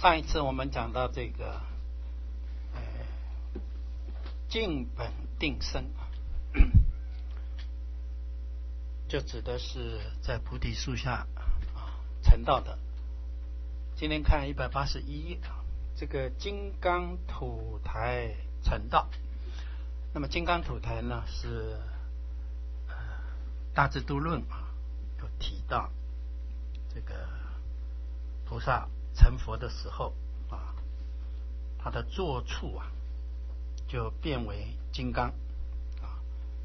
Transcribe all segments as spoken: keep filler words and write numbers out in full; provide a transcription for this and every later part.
上一次我们讲到这个呃尽本定生，就指的是在菩提树下啊成道的。今天看一百八十一页，这个金刚土台成道。那么金刚土台呢是呃大智度论啊有提到这个菩萨成佛的时候啊，他的坐处啊就变为金刚啊。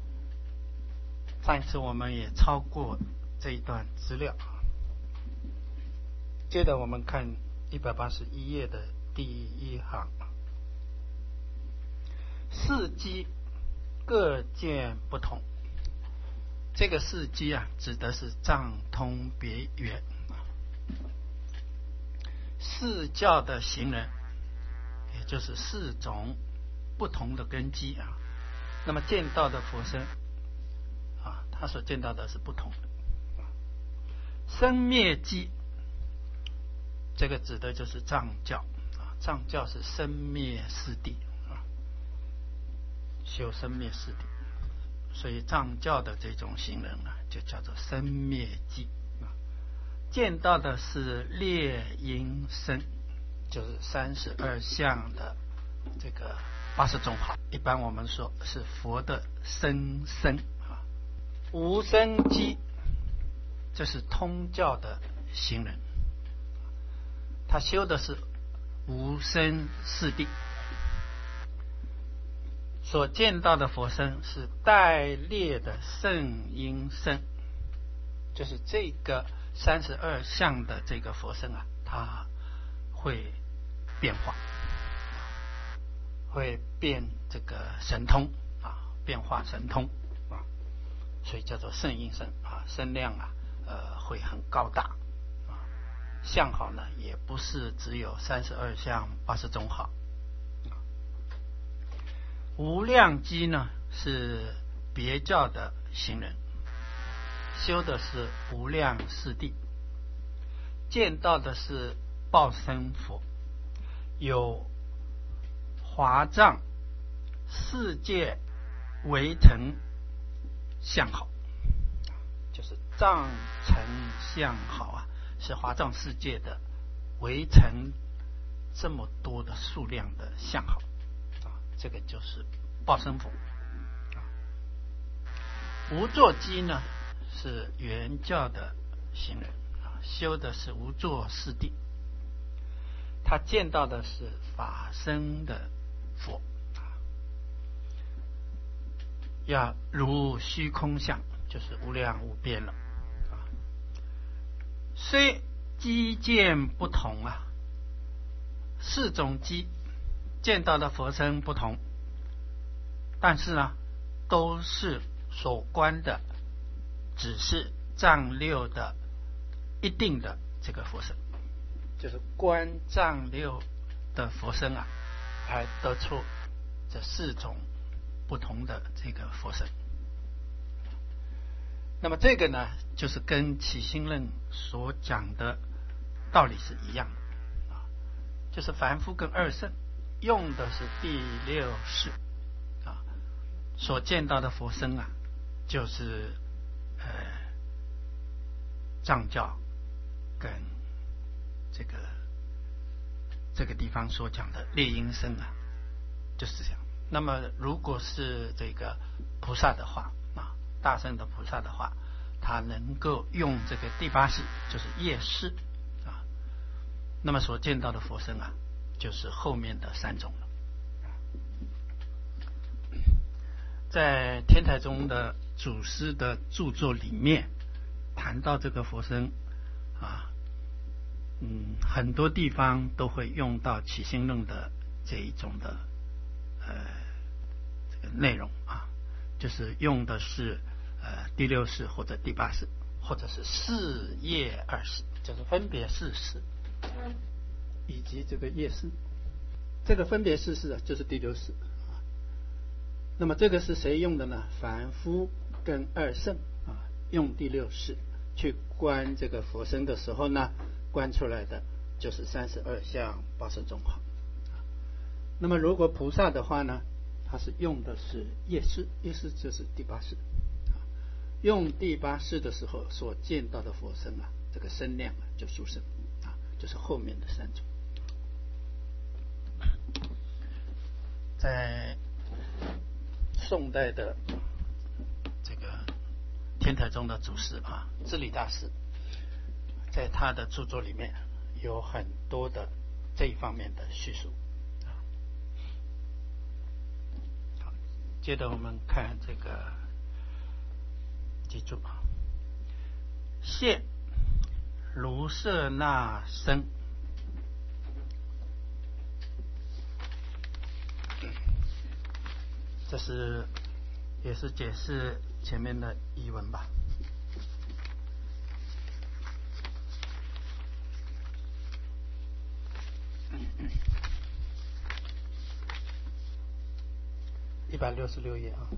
上一次我们也超过这一段资料，接着我们看一百八十一页的第一行，四机各见不同。这个四机啊指的是藏通别圆，四教的行人，也就是四种不同的根基啊。那么见到的佛身啊，他所见到的是不同的。生灭机，这个指的就是藏教啊，藏教是生灭四谛啊，修生灭四谛，所以藏教的这种行人啊，就叫做生灭机。见到的是列因身，就是三十二相的这个八十种好，一般我们说是佛的身身啊。无生机，这是通教的行人，他修的是无生四谛，所见到的佛身是待列的圣因身，就是这个三十二相的这个佛身啊，它会变化，会变这个神通啊，变化神通啊，所以叫做圣因身啊，身量啊，呃，会很高大啊，相好呢，也不是只有三十二相八十种好。无量机呢是别教的行人，修的是无量四谛，见到的是报身佛，有华藏世界围城相好，就是藏城相好啊，是华藏世界的围城这么多的数量的相好啊，这个就是报身佛啊。无作机呢是原教的行人啊，修的是无作四谛，他见到的是法身的佛啊，要如虚空相，就是无量无边了啊。虽机见不同啊，四种机见到的佛身不同，但是呢，都是所观的只是藏六的一定的这个佛身，就是观藏六的佛身啊，才得出这四种不同的这个佛身。那么这个呢，就是跟起心论所讲的道理是一样的啊，就是凡夫跟二圣用的是第六识啊，所见到的佛身啊，就是呃藏教跟这个这个地方所讲的列因身啊，就是这样。那么如果是这个菩萨的话啊，大乘的菩萨的话，他能够用这个第八识，就是业识啊，那么所见到的佛身啊，就是后面的三种了。在天台宗的祖师的著作里面谈到这个佛身啊，嗯，很多地方都会用到起心论的这一种的呃这个内容啊，就是用的是呃第六识或者第八识，或者是四业二识，就是分别四识以及这个业识。这个分别四识啊，就是第六识。那么这个是谁用的呢？凡夫跟二圣啊，用第六识去观这个佛身的时候呢，观出来的就是三十二相八十种好。那么如果菩萨的话呢，他是用的是业识，业识就是第八识。用第八识的时候所见到的佛身啊，这个身量啊就殊胜啊，就是后面的三种。在宋代的这个天台宗的祖师啊，智理大师，在他的著作里面有很多的这一方面的叙述。好，接着我们看这个，记住啊，现卢舍那身。这是也是解释前面的译文吧。一百六十六页啊，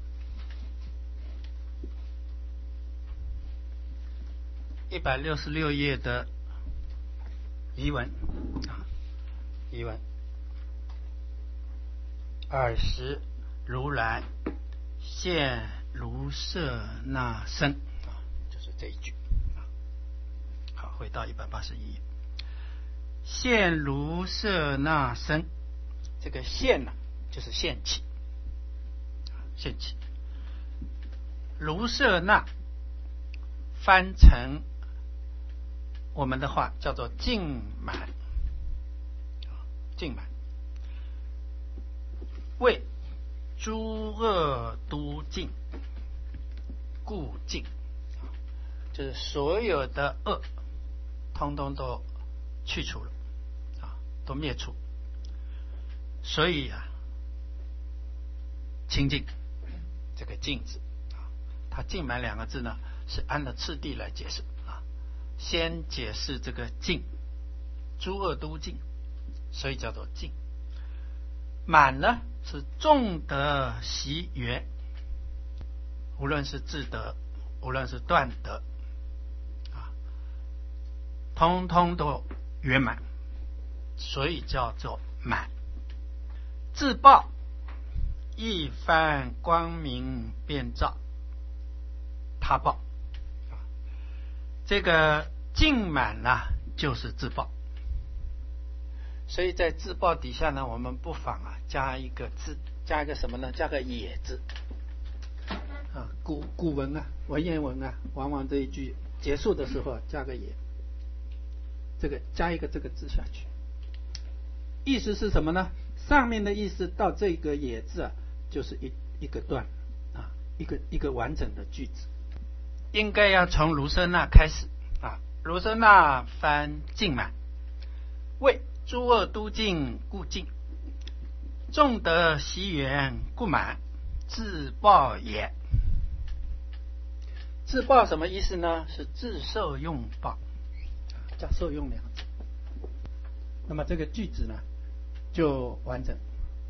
一百六十六页的译文啊，译文，尔时如来现卢舍那身啊，就是这一句啊。好，回到一百八十一页，现卢舍那身，这个现呢、啊、就是现起，现起。卢舍那翻成我们的话叫做净满，净满为诸恶都尽，故尽，就是所有的恶通通都去除了啊，都灭除，所以啊清净，这个净字啊，它净满两个字呢是按照次第来解释啊，先解释这个净，诸恶都尽，所以叫做净。满呢是众德习圆，无论是智德，无论是断德啊，通通都圆满，所以叫做满。自报一番光明遍照他报，这个净满呢就是自报。所以在自报底下呢，我们不妨啊加一个字，加一个什么呢？加个也字啊。古古文啊，文言文啊，往往这一句结束的时候加个也，这个加一个这个字下去，意思是什么呢？上面的意思到这个也字啊，就是一一个段啊，一个一个完整的句子。应该要从卢舍那开始啊，卢舍那翻净满，为诸恶都尽故尽，众德习圆故满，自报也。自报什么意思呢？是自受用报，加受用两个字。那么这个句子呢就完整，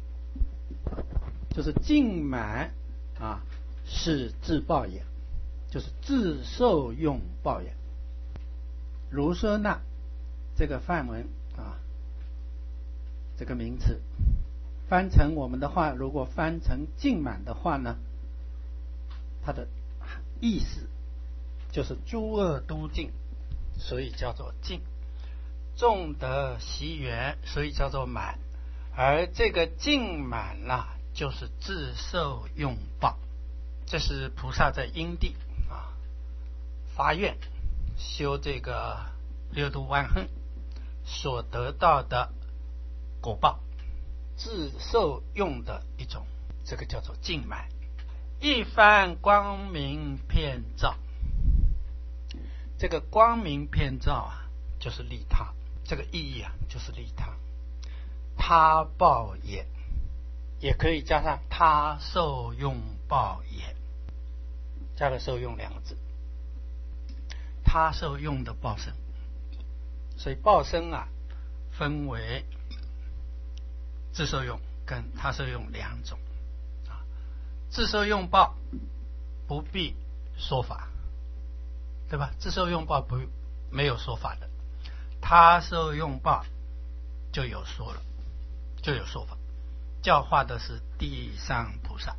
就是净满啊是自报也，就是自受用报也。卢舍那这个梵文啊，这个名词翻成我们的话，如果翻成净满的话呢，它的意思就是诸恶都尽，所以叫做净；众德习圆，所以叫做满。而这个净满啊，就是自受用报。这是菩萨在因地啊发愿修这个六度万行所得到的果报，自受用的一种，这个叫做净满。一番光明遍照，这个光明遍照啊，就是利他，这个意义啊，就是利他。他报也，也可以加上他受用报也，加个受用两个字，他受用的报身。所以报身啊，分为自受用跟他受用两种啊。自受用报不必说法，对吧？自受用报不没有说法的， 他受用报就有说了，就有说法，教化的是地上菩萨。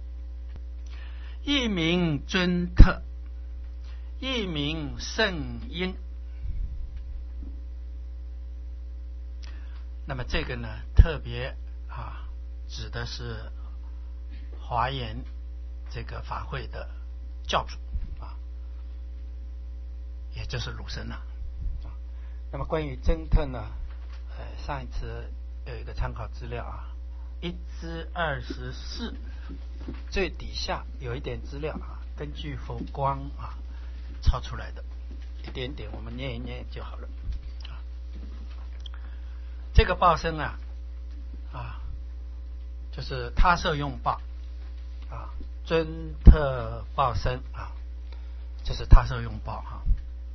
一名尊特，一名圣因。那么这个呢，特别啊，指的是华严这个法会的教主啊，也就是鲁僧啊。那么关于真特呢，呃，上一次有一个参考资料啊，一至二十四最底下有一点资料啊，根据佛光啊抄出来的，一点点我们念一念就好了。啊、这个报身啊啊，就是他受用报啊，尊特报身啊，这是他受用报哈、啊，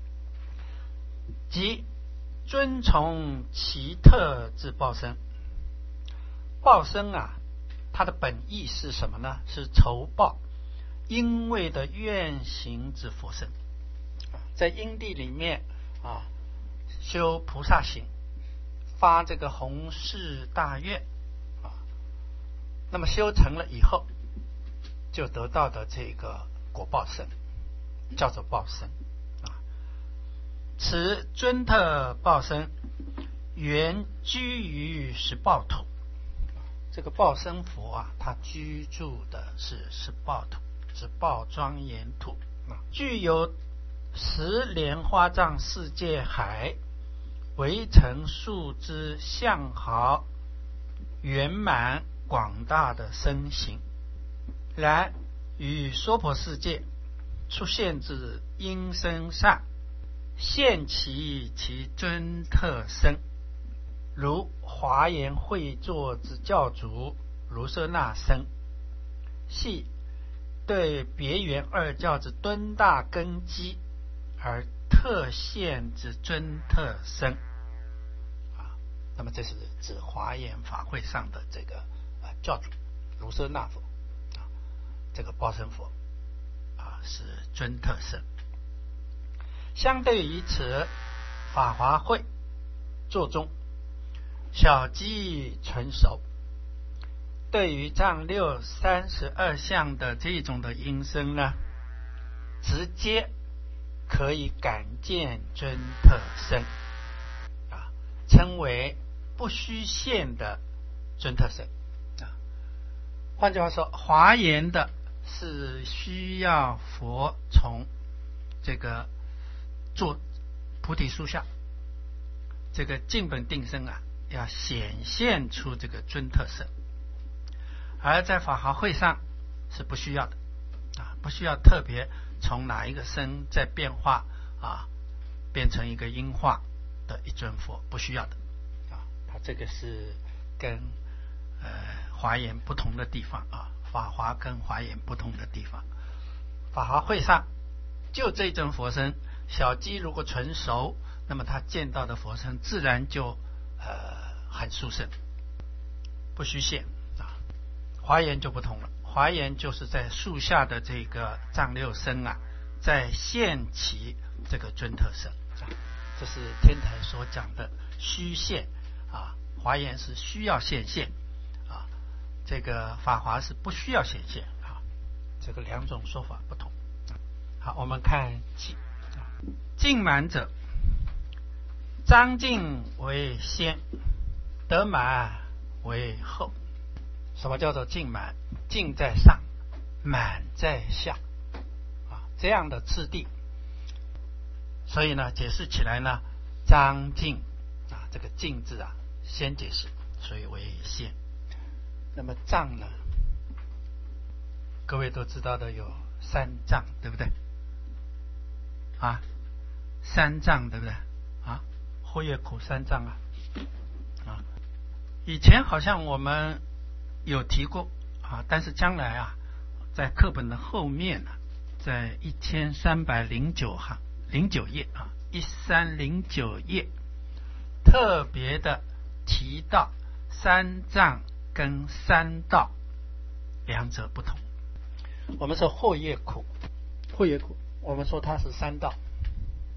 即遵从其特之报身。报身啊，它的本意是什么呢？是酬报因为的愿行之佛身。在因地里面啊，修菩萨行，发这个弘誓大愿啊，那么修成了以后，就得到的这个果报身，叫做报身啊。此尊特报身，原居于十报土。这个报身佛啊，他居住的是十报土，是报庄严土啊，具有十莲花藏世界海围城树之相好圆满广大的身形。然于娑婆世界出现之因身上，现其其尊特身，如华严会座之教主卢舍那身，系对别圆二教之敦大根基而特现之尊特身啊。那么这是指华严法会上的这个、呃、教主卢舍那佛啊，这个报身佛啊是尊特身。相对于此，法华会座中小机纯熟，对于藏六三十二相的这种的音声呢，直接可以感见尊特身啊，称为不虚现的尊特身啊。换句话说，华严的是需要佛从这个做菩提树下，这个净本定身啊，要显现出这个尊特身，而在法华会上是不需要的啊，不需要特别从哪一个身在变化啊，变成一个音化的一尊佛，不需要的啊。它这个是跟呃华严不同的地方啊，法华跟华严不同的地方。法华会上就这尊佛身，小机如果纯熟，那么他见到的佛身自然就呃很殊胜，不虚现啊。华严就不同了，华严就是在树下的这个藏六身啊，在现其这个尊特身啊，这是天台所讲的虚现啊。华严是需要显现啊，这个法华是不需要显现啊，这个两种说法不同。好，我们看净净满者，张净为先，得满为后。什么叫做净满？净在上，满在下啊，这样的次第。所以呢，解释起来呢，张净啊，这个净字啊，先解释，所以为先。那么藏呢，各位都知道的有三藏，对不对？啊，三藏对不对？啊，慧业苦三藏啊，啊，以前好像我们有提过啊，但是将来啊，在课本的后面呢、啊，在一千三百零九行零九页啊，一三零九页，特别的提到三藏跟三道两者不同。我们说慧业苦，慧业苦，我们说它是三道。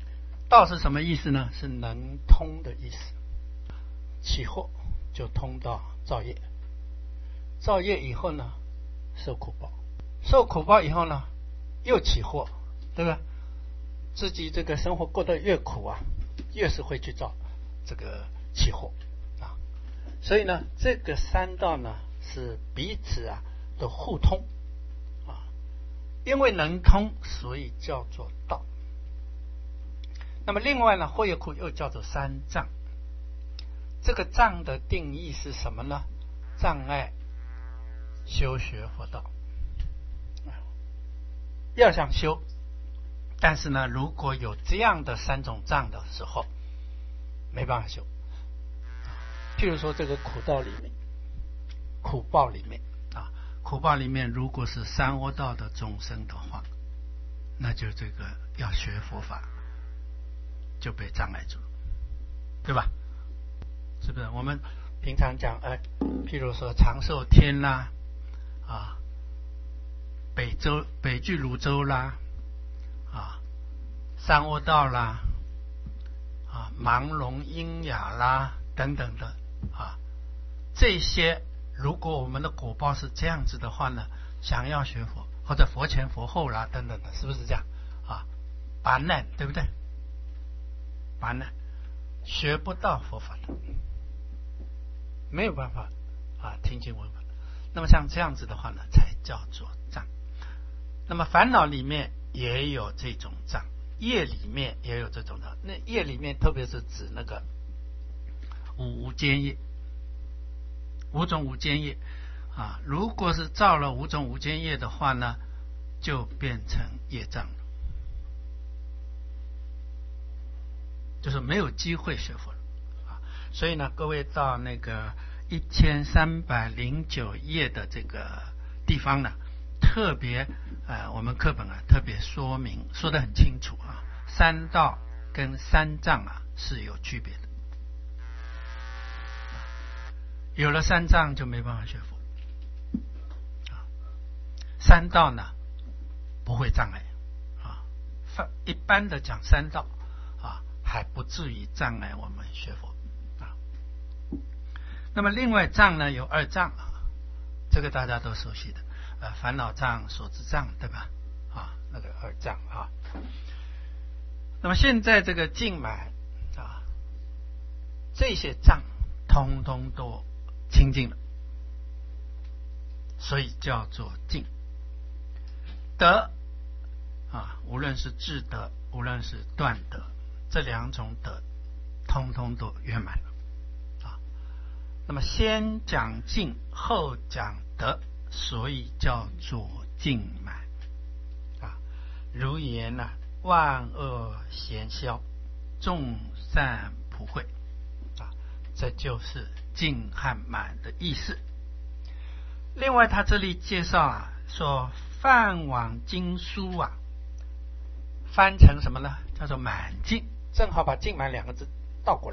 道是什么意思呢？是能通的意思。起惑就通到造业，造业以后呢，受苦报，受苦报以后呢，又起惑，对吧？自己这个生活过得越苦啊，越是会去造这个起惑啊。所以呢，这个三道呢是彼此啊都互通啊，因为能通，所以叫做道。那么另外呢，惑业苦又叫做三障。这个障的定义是什么呢？障碍修学佛道，要想修，但是呢，如果有这样的三种障的时候，没办法修。譬如说这个苦道里面，苦报里面啊，苦报里面如果是三恶道的众生的话，那就这个要学佛法就被障碍住了，对吧？是不是？我们平常讲，哎，譬如说长寿天啦，啊，北周北俱泸州啦，啊，三恶道啦，啊，盲聋喑哑啦，等等的啊，这些如果我们的果报是这样子的话呢，想要学佛或者佛前佛后啦，等等的，是不是这样啊？拔难，对不对？拔难，学不到佛法的。没有办法啊，听经闻法。那么像这样子的话呢，才叫做障。那么烦恼里面也有这种障，业里面也有这种障。那业里面特别是指那个五无间业，五种无间业啊。如果是造了五种无间业的话呢，就变成业障了，就是没有机会学佛了。所以呢，各位到那个一千三百零九页的这个地方呢，特别呃，我们课本啊特别说明，说得很清楚啊，三道跟三障啊是有区别的。有了三障就没办法学佛啊，三道呢不会障碍啊，一般的讲三道啊，还不至于障碍我们学佛。那么另外障呢有二障，这个大家都熟悉的，呃，烦恼障、所知障，对吧？啊，那个二障啊。那么现在这个净满啊，这些障通通都清净了，所以叫做净。德啊，无论是智德，无论是断德，这两种德，通通都圆满了。那么先讲净，后讲德，所以叫做净满啊。如言呢、啊，万恶咸消，众善普惠啊，这就是净和满的意思。另外，他这里介绍啊，说梵网经书啊，翻成什么呢？叫做满净，正好把净满两个字倒过来。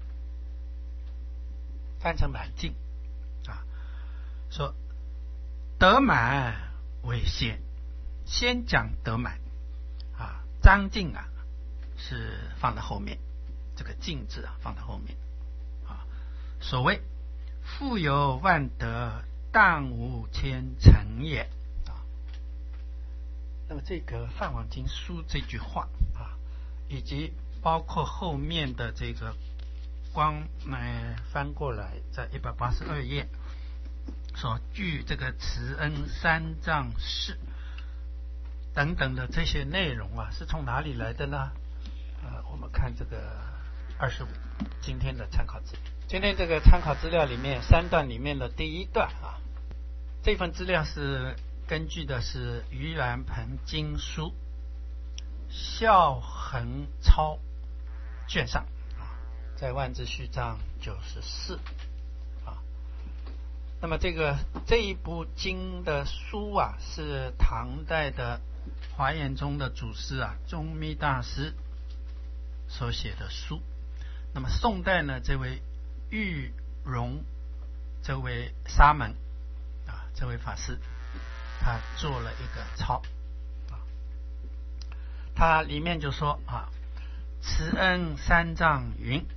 翻成满净啊，说得满为先，先讲得满啊，章净啊是放在后面，这个净字啊放在后面啊。所谓富有万德，但无千成也啊。那么这个梵网经书这句话啊，以及包括后面的这个。光呃翻过来，在一百八十二页，所据这个慈恩三藏事等等的这些内容啊，是从哪里来的呢？呃，我们看这个二十五，今天的参考资料。今天这个参考资料里面三段里面的第一段啊，这份资料是根据的是盂兰盆经书孝恒抄卷上。在万字序章九十四啊，那么这个这一部经的书啊，是唐代的华严宗的祖师啊，宗密大师所写的书。那么宋代呢，这位玉容这位沙门啊，这位法师，他做了一个抄啊，他里面就说啊。 慈恩三藏云：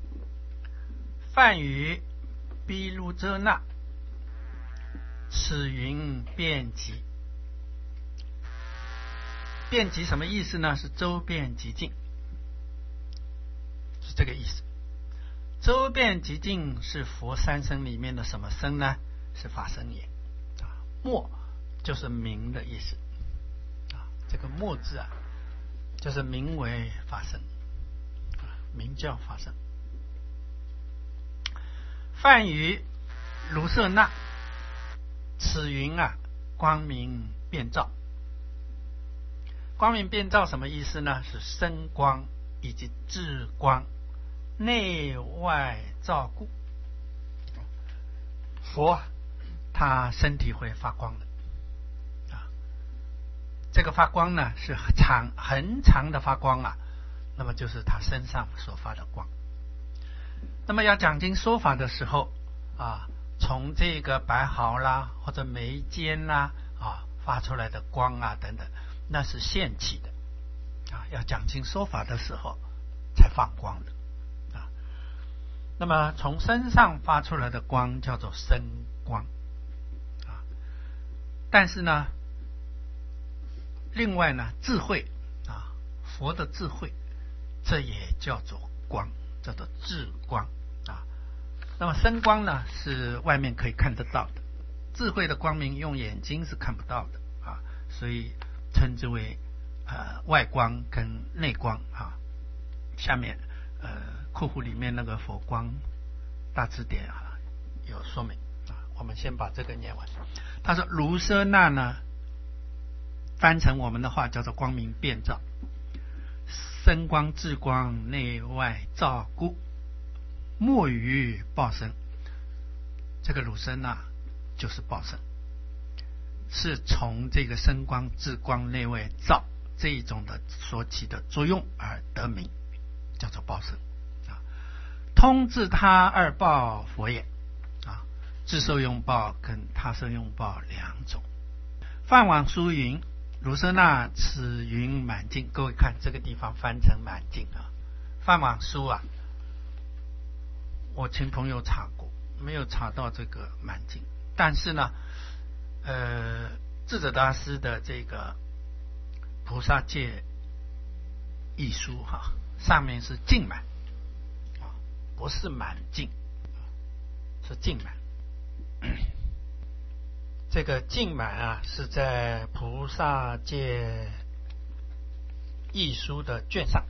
梵语毗卢遮那，此云遍及。遍及什么意思呢？是周遍极尽，是这个意思。周遍极尽是佛三身里面的什么身呢？是法身也。啊，末就是名的意思。啊，这个末字啊，就是名为法身，啊，名叫法身。梵语卢舍那，此云啊，光明遍照。光明遍照什么意思呢？是身光以及智光，内外照顾。佛他身体会发光的啊，这个发光呢是长很长的发光啊，那么就是他身上所发的光。那么要讲经说法的时候啊，从这个白毫啦或者眉间啦啊发出来的光啊等等，那是现起的啊，要讲经说法的时候才放光的啊。那么从身上发出来的光叫做身光啊。但是呢，另外呢，智慧啊，佛的智慧，这也叫做光，叫做智光啊。那么身光呢，是外面可以看得到的，智慧的光明用眼睛是看不到的啊，所以称之为呃外光跟内光啊。下面呃括弧里面那个佛光大字典啊有说明啊，我们先把这个念完。他说卢舍那呢，翻成我们的话叫做光明遍照，身光智光内外照顾，莫于报身。这个卢舍那就是报身，是从这个身光智光内外照这一种的所起的作用而得名，叫做报身啊。通自他二报佛也啊，自受用报跟他受用报两种。梵网书云：卢舍那此云满净。各位看这个地方翻成满净啊，梵网书啊，我请朋友查过，没有查到这个满净。但是呢，呃，智者大师的这个菩萨戒一书哈，上面是净满啊，不是满净，是净满。这个净满啊，是在菩萨戒一书的卷上。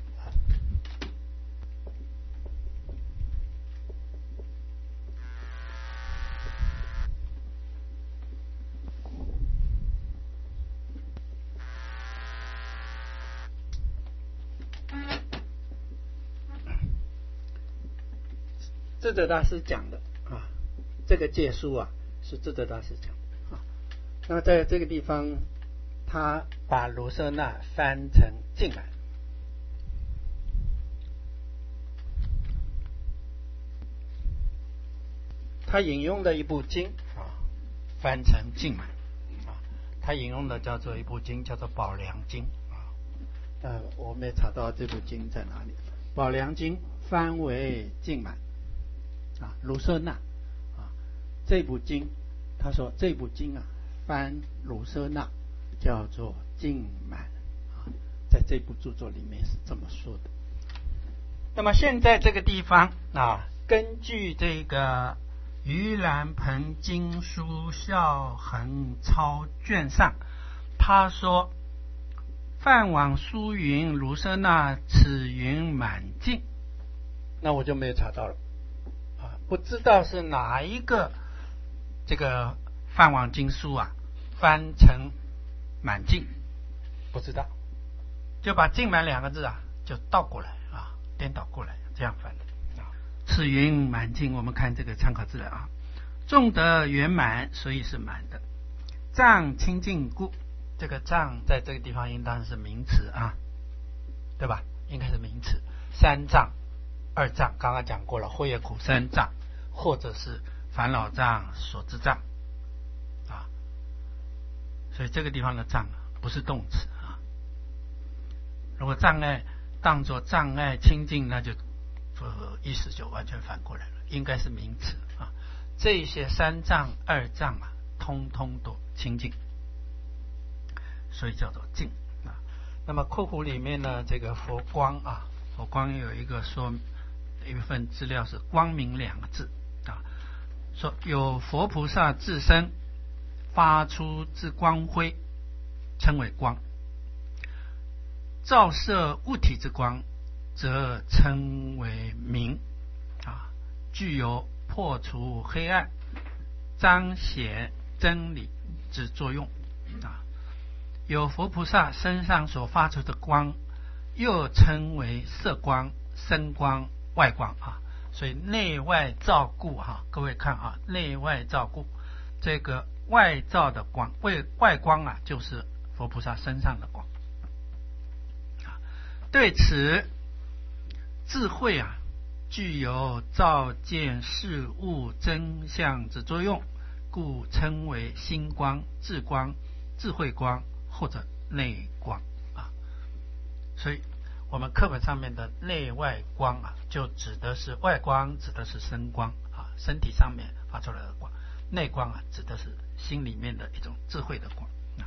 智者大师讲的啊，这个戒书啊是智者大师讲的啊。那在这个地方，他把卢舍那翻成净满，他引用的一部经啊，翻成净满啊。他引用的叫做一部经，叫做《宝梁经》啊。呃，我没查到这部经在哪里，《宝梁经》翻为净满。啊，卢舍那啊，这部经，他说这部经啊，翻卢舍那叫做净满啊，在这部著作里面是这么说的。那么现在这个地方啊，根据这个盂兰盆经书孝恒抄卷上，他说梵网书云卢舍那此云满净，那我就没有查到了。不知道是哪一个这个梵网经书啊翻成满净，不知道，就把净满两个字啊就倒过来啊，颠倒过来这样翻的啊。此云满净，我们看这个参考资料啊，众德圆满，所以是满的。藏清净故，这个藏在这个地方应当是名词啊，对吧？应该是名词。三藏、二藏刚刚讲过了，慧业苦三藏，或者是烦恼障、所知障啊，所以这个地方的障不是动词啊。如果障碍大当作障碍清净，那就呃意思就完全反过来了，应该是名词啊。这些三障二障啊，通通都清净，所以叫做净啊。那么括弧里面呢，这个佛光啊，佛光有一个说一份资料是光明两个字啊，说有佛菩萨自身发出之光辉，称为光；照射物体之光，则称为明啊，具有破除黑暗、彰显真理之作用啊。有佛菩萨身上所发出的光，又称为色光、身光、外光啊。所以内外照顾哈，各位看啊，内外照顾这个外照的光，外外光啊，就是佛菩萨身上的光啊。对此智慧啊，具有照见事物真相之作用，故称为心光、智光、智慧光或者内光啊。所以我们课本上面的内外光啊，就指的是外光，指的是身光啊，身体上面发出来的光；内光啊，指的是心里面的一种智慧的光啊。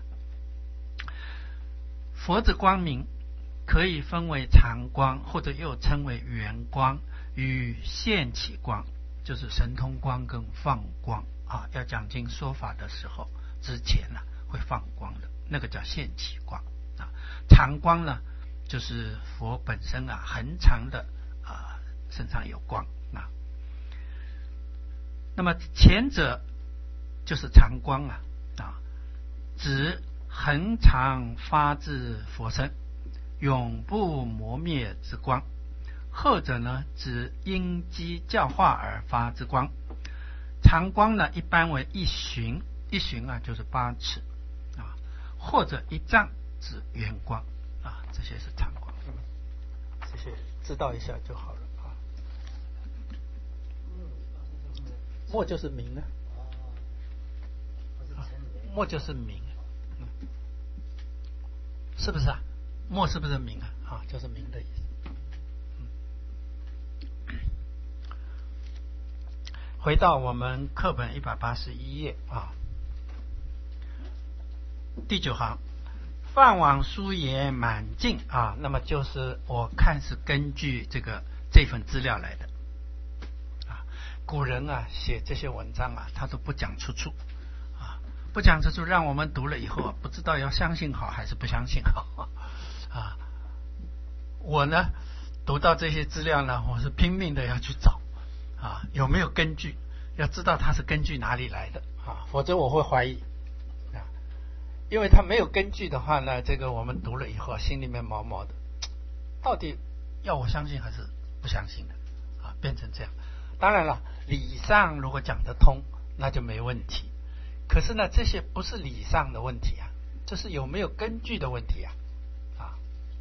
佛之光明可以分为常光，或者又称为圆光与现起光，就是神通光跟放光啊。要讲经说法的时候，之前呢、啊、会放光的，那个叫现起光啊。常光呢，就是佛本身啊，恒常的啊身上有光啊。那么前者就是常光啊啊，指恒常发自佛身，永不磨灭之光；后者呢，指因机教化而发之光。常光呢，一般为一旬，一旬啊就是八尺啊，或者一丈，指圆光啊，这些是常光。这些知道一下就好了啊。墨就是明呢、啊，墨就是明，嗯，是不是啊？墨是不是明啊？啊，就是明的意思。嗯，回到我们课本一百八十一页啊，第九行。梵网书也满尽啊，那么就是我看是根据这个这份资料来的啊。古人啊写这些文章啊，他都不讲出处啊，不讲出处，让我们读了以后啊，不知道要相信好还是不相信好啊。我呢读到这些资料呢，我是拼命的要去找啊，有没有根据，要知道它是根据哪里来的啊，否则我会怀疑。因为他没有根据的话呢，这个我们读了以后心里面毛毛的，到底要我相信还是不相信的啊，变成这样。当然了，理上如果讲得通，那就没问题。可是呢，这些不是理上的问题啊，这是有没有根据的问题啊。啊，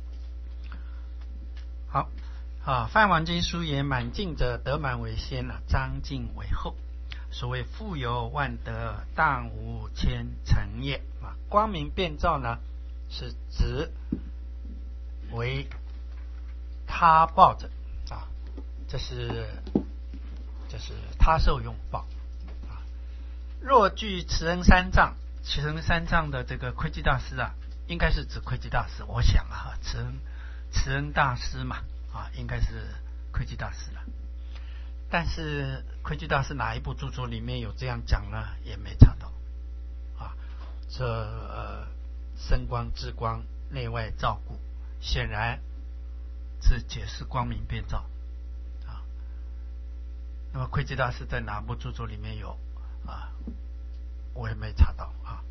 好啊，梵网经书也满尽者，得满为先啊，彰尽为后。所谓富有万德，当无千成也啊。光明遍照呢，是指为他报者啊，这是这是他受用报啊。若具慈恩三藏，慈恩三藏的这个窥基大师啊，应该是指窥基大师，我想啊，慈恩慈恩大师嘛啊，应该是窥基大师了。但是窥基大师哪一部著作里面有这样讲呢？也没查到啊。这呃身光智光内外照顾，显然是解释光明遍照啊。那么窥基大师在哪部著作里面有啊？我也没查到啊。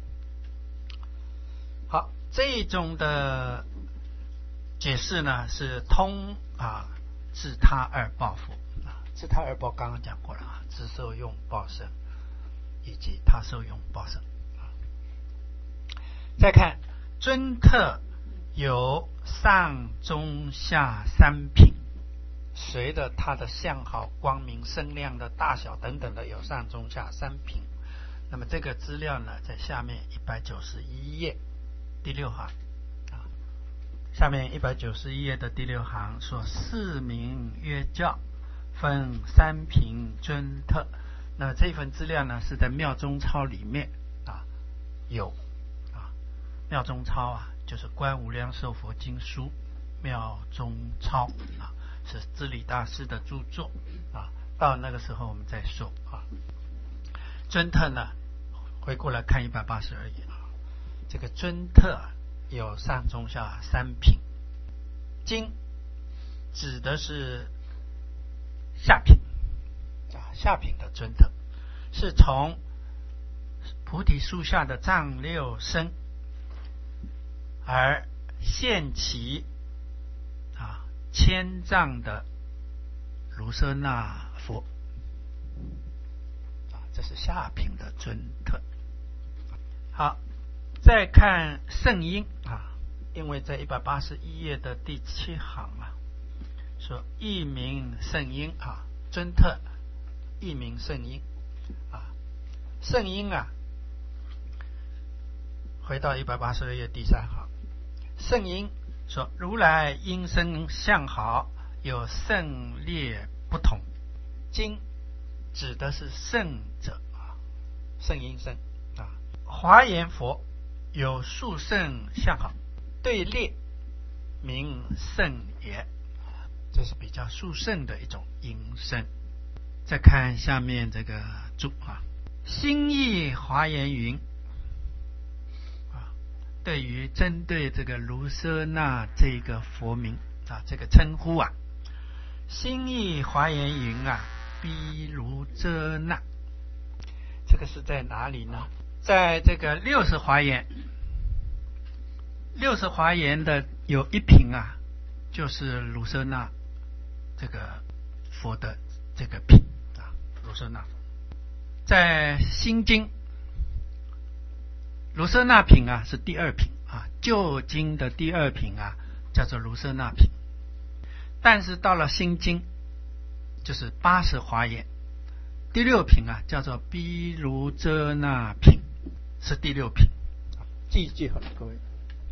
好，这种的解释呢是通啊自他二报佛。自他二报刚刚讲过了啊，自受用报身以及他受用报身啊。再看尊特有上中下三品，随着它的相好、光明、声量的大小等等的有上中下三品。那么这个资料呢，在下面一百九十一页第六行啊， 下面一百九十一页的第六行说：四名约教，分三品尊特。那这份资料呢，是在妙中钞里面啊有啊。妙中钞啊，就是《观无量寿佛经书》妙中钞啊，是知礼大师的著作啊。到那个时候我们再说啊。尊特呢，回过来看一百八十二页啊。这个尊特有上中下三品，经指的是下品啊，下品的尊特是从菩提树下的藏六生而现其啊千丈的卢舍那佛啊，这是下品的尊特。好，再看圣音啊，因为在一百八十一页的第七行啊，说一名圣音啊，尊特一名圣音啊，圣音啊，回到一百八十二页第三行，圣音说如来音声相好，有胜劣不同，经指的是圣者啊，圣音圣啊，华严佛有殊胜相好，对列名圣也，这是比较殊胜的一种音声。再看下面这个注啊，心意华严云啊，对于针对这个卢舍那这个佛名啊，这个称呼啊，心意华严云啊，毗卢遮那，这个是在哪里呢？在这个六十华严，六十华严的有一品啊，就是卢舍那这个佛的这个品啊，卢舍那。在心经，卢舍那品啊是第二品啊，旧经的第二品啊叫做卢舍那品，但是到了心经，就是八十华严，第六品啊叫做毗卢遮那品，是第六品。记一记好了，各位。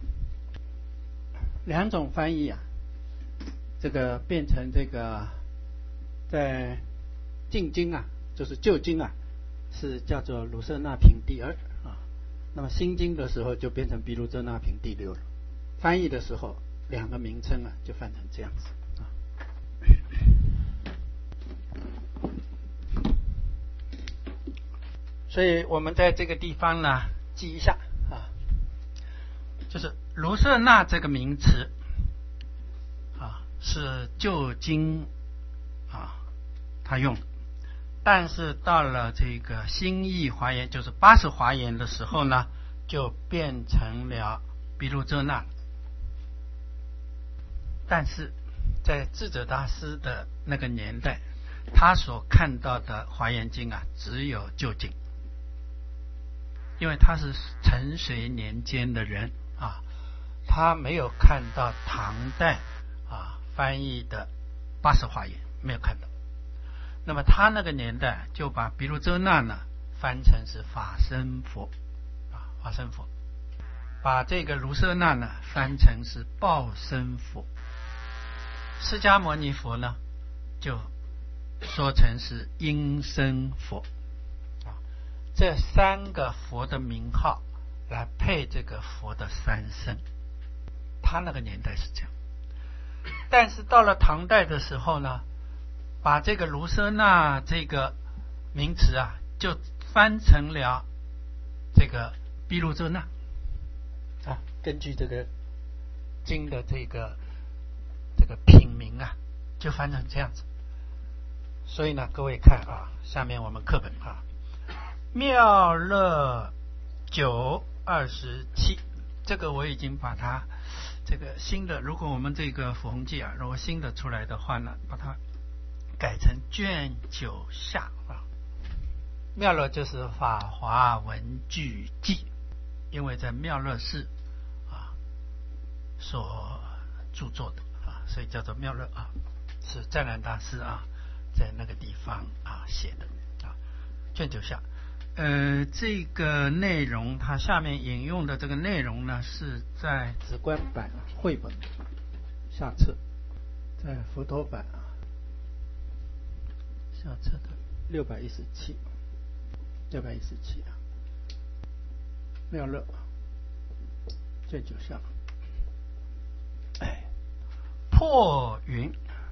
两种翻译啊，这个变成这个在净经啊，就是旧经啊，是叫做卢舍那品第二啊。那么心经的时候就变成毗卢遮那品第六了。翻译的时候，两个名称啊就翻成这样子啊。所以我们在这个地方呢记一下啊，就是卢舍那这个名词啊是旧经啊他用的，但是到了这个心意华严，就是八十华严的时候呢，就变成了毗卢遮那。但是在智者大师的那个年代，他所看到的华严经啊只有旧经，因为他是承隋年间的人啊，他没有看到唐代啊翻译的八十华严，没有看到。那么他那个年代就把毗卢遮那呢翻成是法身佛啊，法身佛，把这个卢舍那呢翻成是报身佛，释迦牟尼佛呢就说成是音声佛啊，这三个佛的名号来配这个佛的三身，他那个年代是这样。但是到了唐代的时候呢，把这个卢舍那这个名词啊就翻成了这个毗卢遮那啊，根据这个经的这个这个品名啊就翻成这样子。所以呢各位看啊，下面我们课本啊，妙乐九二十七，这个我已经把它这个新的，如果我们这个佛弘记啊，如果新的出来的话呢，把它改成卷九下啊。妙乐就是法华文具记，因为在妙乐寺啊所著作的啊，所以叫做妙乐啊，是湛然大师啊在那个地方啊写的啊。卷九下， 呃，这个内容，它下面引用的这个内容呢，是在直观版绘本下册，在佛陀版啊下册的六百一十七，六百一十七啊，妙乐见九相，哎，破云，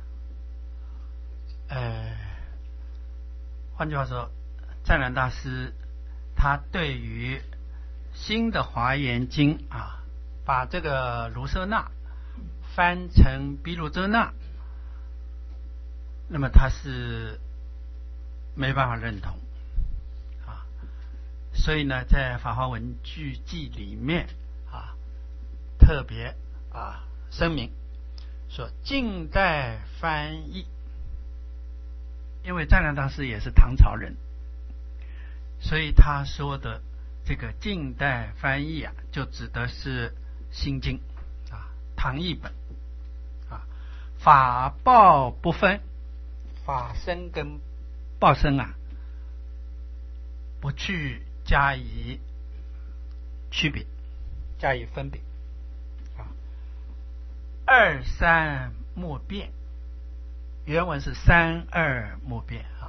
呃，换句话说。湛然大师他对于新的华严经啊，把这个卢舍那翻成毗卢遮那，那么他是没办法认同啊，所以呢，在法华文句记里面啊，特别啊声明说近代翻译，因为湛然大师也是唐朝人。所以他说的这个近代翻译啊，就指的是心经啊，唐译本啊，法报不分，法身跟报身啊，不去加以区别，加以分别啊。二三莫变，原文是三二莫变啊。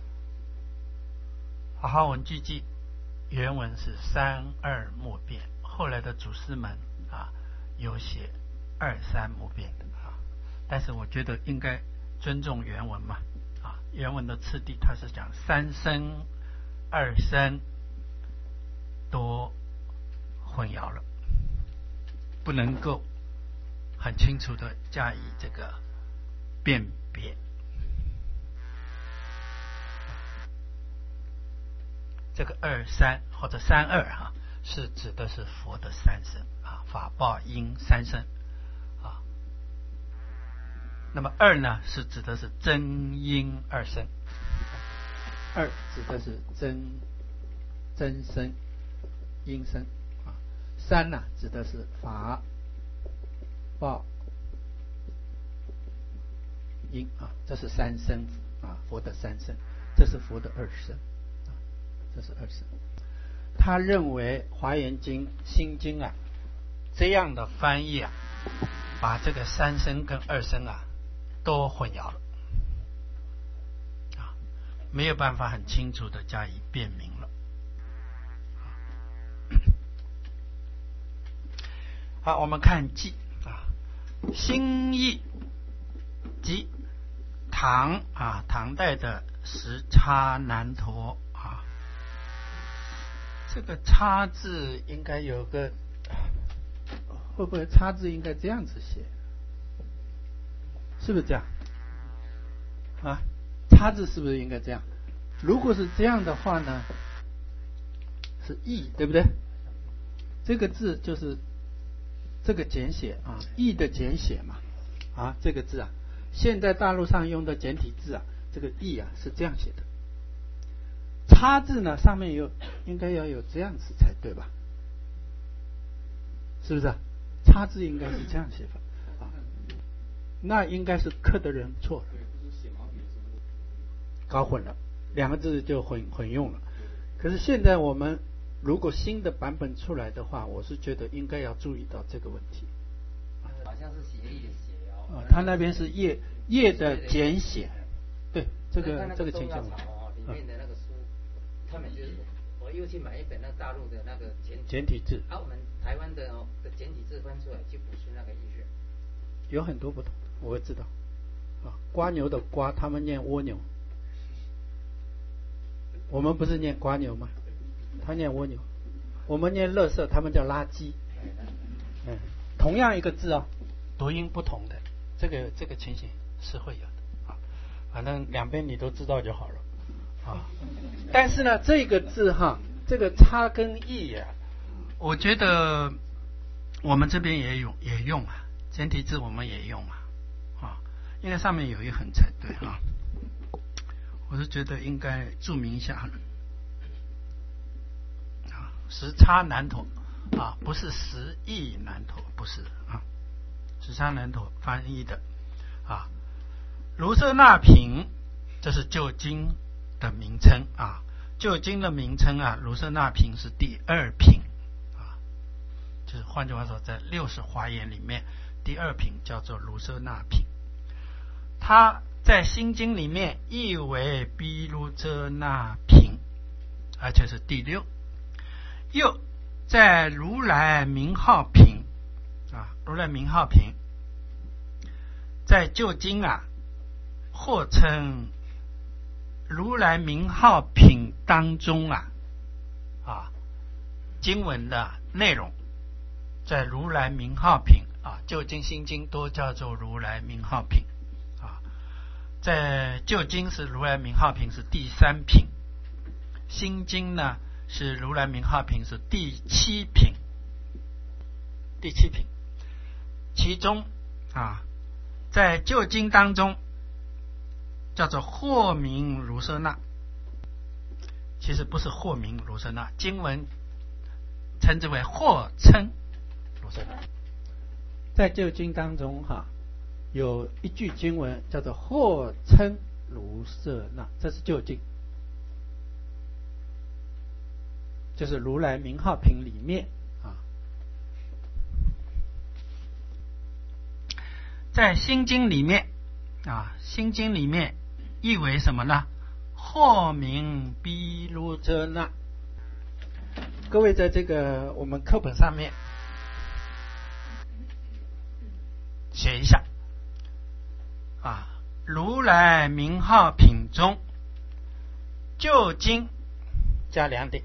法华文句记原文是三二莫变，后来的祖师们啊有写二三莫变的啊，但是我觉得应该尊重原文嘛啊，原文的次第它是讲三声二声都混淆了，不能够很清楚的加以这个辨别。这个二三或者三二哈、啊，是指的是佛的三身啊，法报因三身啊。那么二呢，是指的是真因二身，二指的是真真身因身啊。三呢，指的是法报因啊，这是三身啊，佛的三身，这是佛的二身。这是二身，他认为《华严经》《心经》啊这样的翻译啊，把这个三身跟二身啊都混淆了啊，没有办法很清楚的加以辨明了。好，我们看记啊，心意即唐啊，唐代的时叉难陀啊。这个叉字应该有个，会不会叉字应该这样子写？是不是这样？啊，叉字是不是应该这样？如果是这样的话呢，是义，对不对？这个字就是这个简写啊，义的简写嘛，啊，这个字啊，现在大陆上用的简体字啊，这个义啊是这样写的。叉字呢，上面有应该要有这样子才对吧？是不是？叉字应该是这样写法啊，那应该是刻的人错了，搞混了，两个字就混混用了。可是现在我们如果新的版本出来的话，我是觉得应该要注意到这个问题。 好像是协议的协哦， 啊，他那边是页页的简写，对这个这个情形。 里面的那个书。他们就是，我又去买一本那大陆的那个简简体字， 啊，我们台湾的哦的简体字翻出来就不是那个意思， 有很多不同，我知道啊。瓜牛的瓜，他们念蜗牛，我们不是念瓜牛吗？他念蜗牛，我们念垃圾，他们叫垃圾。嗯，同样一个字啊，读音不同的，这个这个情形是会有的啊。反正两边你都知道就好了。啊，但是呢，这个字哈，这个叉跟义啊，我觉得我们这边也用也用啊，简体字我们也用啊，啊，应该上面有一横才对啊，我是觉得应该注明一下啊，时叉难陀啊，不是时义难陀，不是啊，时叉难陀翻译的啊，卢舍那品，这是旧经的名称啊， 旧经的名称啊，卢舍那品是第二品啊，就是换句话说，在六十华严里面，第二品叫做卢舍那品。它在心经里面译为毗卢遮那品，而且是第六。又在如来名号品啊，如来名号品在旧经啊，或称如来名号品当中啊啊经文的内容，在如来名号品啊，旧经心经都叫做如来名号品啊，在旧经是如来名号品是第三品，心经呢是如来名号品是第七品，第七品。其中啊，在旧经当中叫做或名卢舍那，其实不是或名卢舍那，经文称之为或称卢舍那。在旧经当中哈、啊，有一句经文叫做或称卢舍那，这是旧经，就是如来名号品里面啊。在心经里面啊，心经里面译为什么呢？或名毗卢遮那。各位在这个我们课本上面写一下啊，如来名号品中旧经加两点，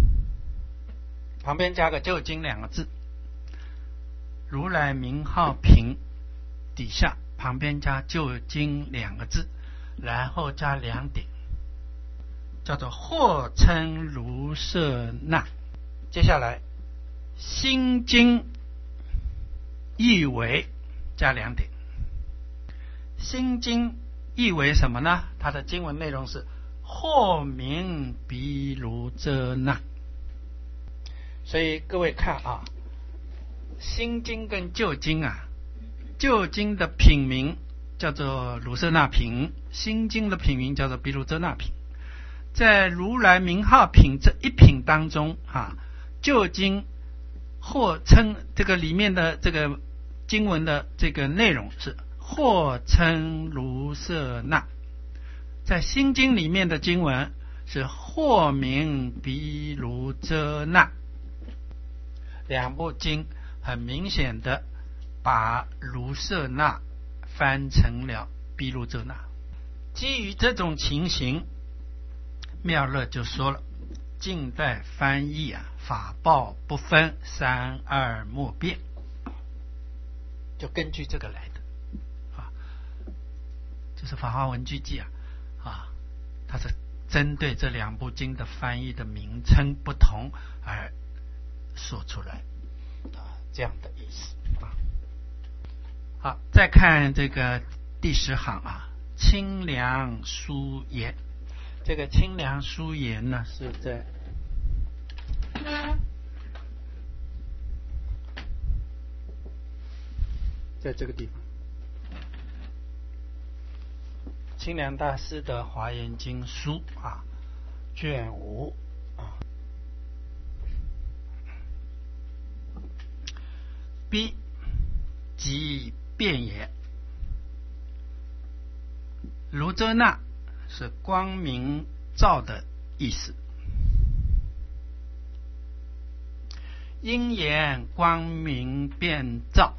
旁边加个旧经两个字，如来名号品底下旁边加旧经两个字，然后加两点，叫做或称卢舍那。接下来心经译为加两点，心经译为什么呢？它的经文内容是或名毗卢遮那。所以各位看啊，心经跟旧经啊，旧经的品名叫做卢舍那品，心经的品名叫做毗卢遮那品。在如来名号品这一品当中啊，旧经或称这个里面的这个经文的这个内容是或称卢舍那，在心经里面的经文是或名毗卢遮那。两部经很明显的把卢舍那翻成了毗卢遮那。基于这种情形，妙乐就说了，近代翻译啊，法报不分，三二莫变，就根据这个来的啊。这是法华文具记啊啊，它是针对这两部经的翻译的名称不同而说出来啊，这样的意思啊。好，再看这个第十行啊，清凉疏言。这个清凉疏言呢，是在在这个地方，清凉大师的华严经书啊，卷五啊。B 即变也，卢遮那是光明照的意思，因言光明遍照。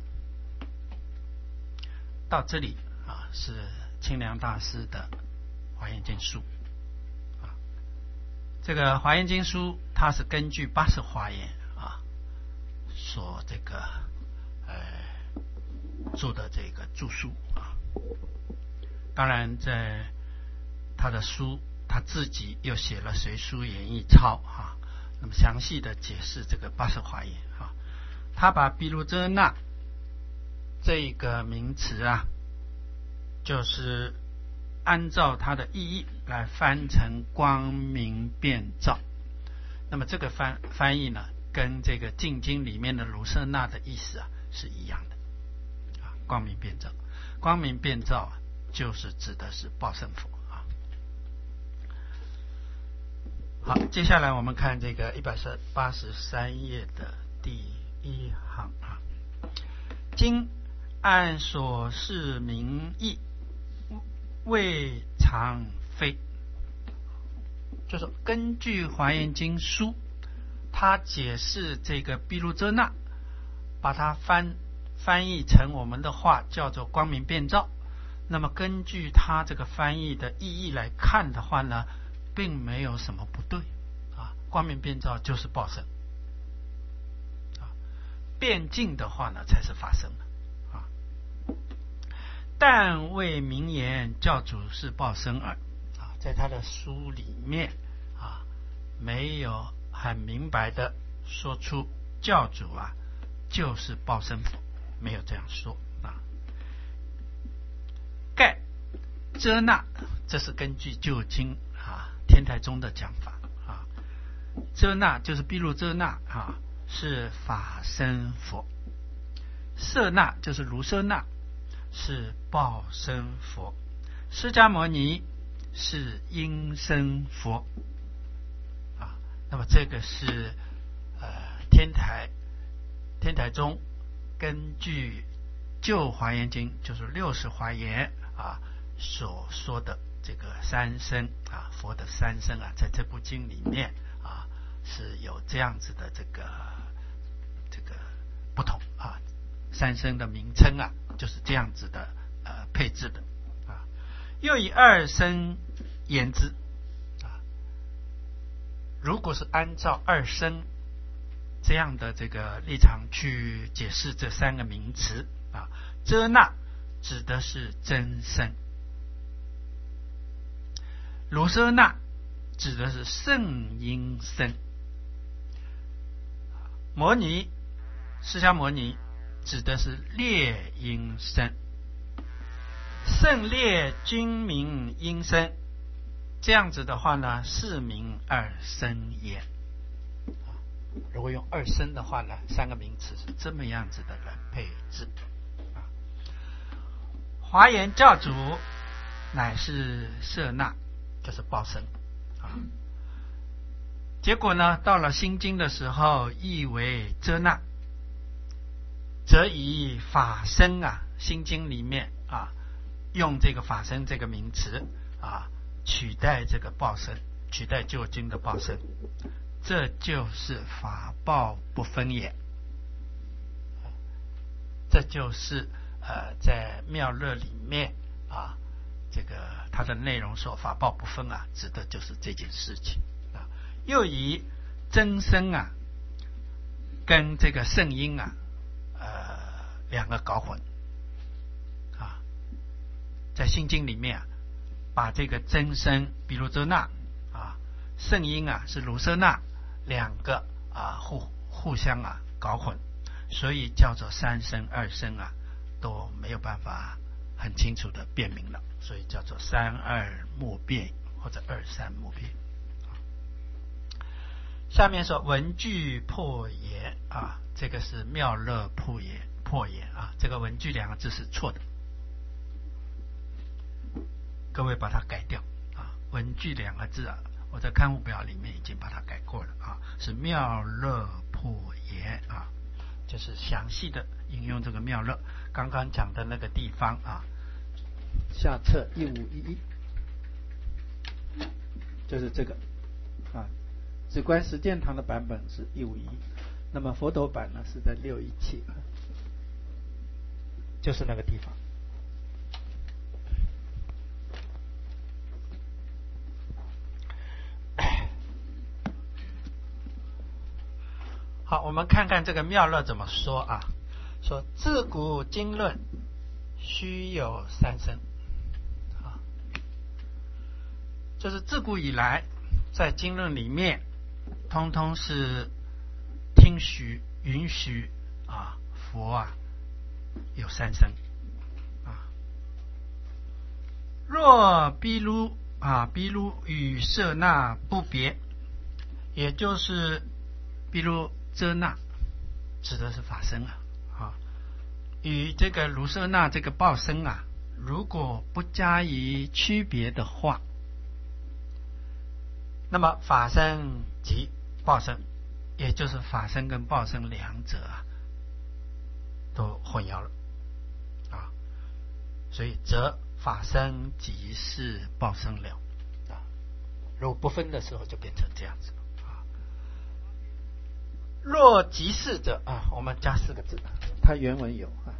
到这里啊，是清凉大师的华严经书啊。这个华严经书它是根据八十华严啊所这个呃做的这个注述啊。当然在他的书他自己又写了随书演义抄啊，那么详细的解释这个八十华严啊。他把毗卢遮那这个名词啊，就是按照它的意义来翻成光明遍照。那么这个翻翻译呢，跟这个净经里面的卢舍那的意思啊是一样的啊，光明遍照。光明遍照啊，就是指的是报胜佛啊。 好，接下来我们看这个一百八十三页的第一行啊，今按所示名义，未尝非，就是根据《华严经》书，他解释这个毗卢遮那，把它翻翻译成我们的话叫做光明遍照。那么根据他这个翻译的意义来看的话呢，并没有什么不对啊。光明遍照就是报身啊，遍净的话呢才是法身啊。但为明言教主是报身耳啊，在他的书里面啊，没有很明白的说出教主啊就是报身佛，没有这样说啊。盖遮那，这是根据旧经啊天台宗的讲法啊，遮那就是毗卢遮那啊，是法身佛；舍那就是卢舍那，是报身佛；释迦牟尼是应身佛啊。那么这个是呃天台天台宗根据旧华严经，就是六十华严啊所说的这个三身啊，佛的三身啊，在这部经里面啊是有这样子的这个这个不同啊，三身的名称啊就是这样子的呃配置的啊。又以二身言之啊，如果是按照二身这样的这个立场去解释这三个名词啊，遮那指的是真身，卢舍那指的是圣因身，摩尼释迦摩尼指的是烈因身，圣烈君名因身，这样子的话呢，是名二身也。如果用二身的话呢，三个名词是这么样子的来配置啊。华严教主乃是舍那，就是报身啊。结果呢，到了心经的时候，译为遮那，则以法身啊，心经里面啊，用这个法身这个名词啊，取代这个报身，取代旧经的报身。这就是法报不分也，这就是呃在妙乐里面啊，这个它的内容说法报不分啊，指的就是这件事情啊。又以真身啊跟这个圣因啊呃两个搞混啊，在心经里面啊，把这个真身毗卢遮那啊，圣因啊是卢舍那，两个啊互互相啊搞混，所以叫做三身二身啊都没有办法很清楚的辨明了，所以叫做三二莫辨或者二三莫辨。下面说文具破言啊，这个是妙乐破言破言啊，这个文具两个字是错的，各位把它改掉啊，文具两个字啊，我在看护表里面已经把它改过了啊，是妙乐破言啊，就是详细的引用这个妙乐刚刚讲的那个地方啊，下册一五一一，就是这个啊，止观实践堂的版本是一五一一，那么佛陀版呢是在六一七，就是那个地方。好，我们看看这个妙乐怎么说啊？说自古经论须有三身啊，就是自古以来在经论里面，通通是听许允许啊，佛啊有三身啊。若毗卢啊，毗卢与舍那不别，也就是毗卢遮那指的是法身啊，啊，与这个卢舍那这个报身啊，如果不加以区别的话， 那么法身及报身，也就是法身跟报身两者啊都混淆了啊，所以则法身即是报身了啊。如果不分的时候就变成这样子啊。若即是者啊，我们加四个字，它原文有啊。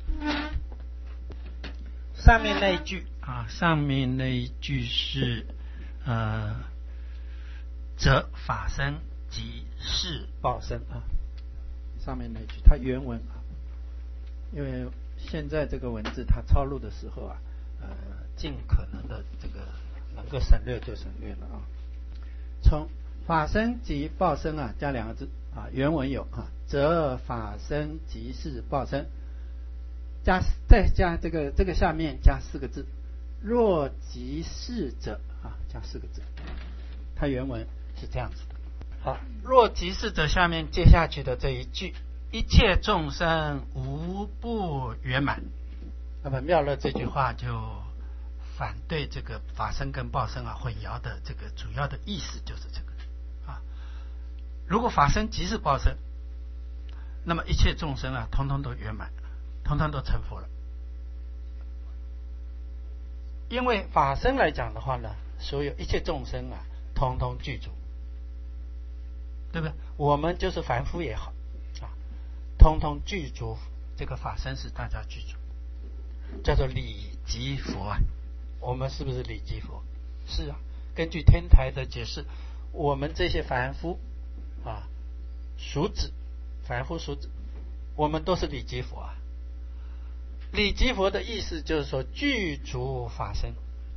上面那一句啊，上面那一句是呃，则法身即是报身啊。上面那一句它原文啊，因为现在这个文字它抄录的时候啊，呃，尽可能的这个能够省略就省略了啊。从法身及报身啊加两个字啊，原文有啊，则法身即是报身。加再加这个这个下面加四个字，若即是者啊，加四个字，它原文是这样子的。好，若即是者下面接下去的这一句，一切众生无不圆满。那么妙乐这句话就反对这个法身跟报身啊混淆的这个主要的意思就是这个啊。如果法身即是报身，那么一切众生啊，通通都圆满。通通都成佛了。因为法身来讲的话呢，所有一切众生啊，通通具足，对不对？我们就是凡夫也好啊，通通具足，这个法身是大家具足，叫做理即佛啊。我们是不是理即佛？是啊。根据天台的解释，我们这些凡夫啊，俗子，凡夫俗子，我们都是理即佛啊。理即佛的意思就是说具足法身。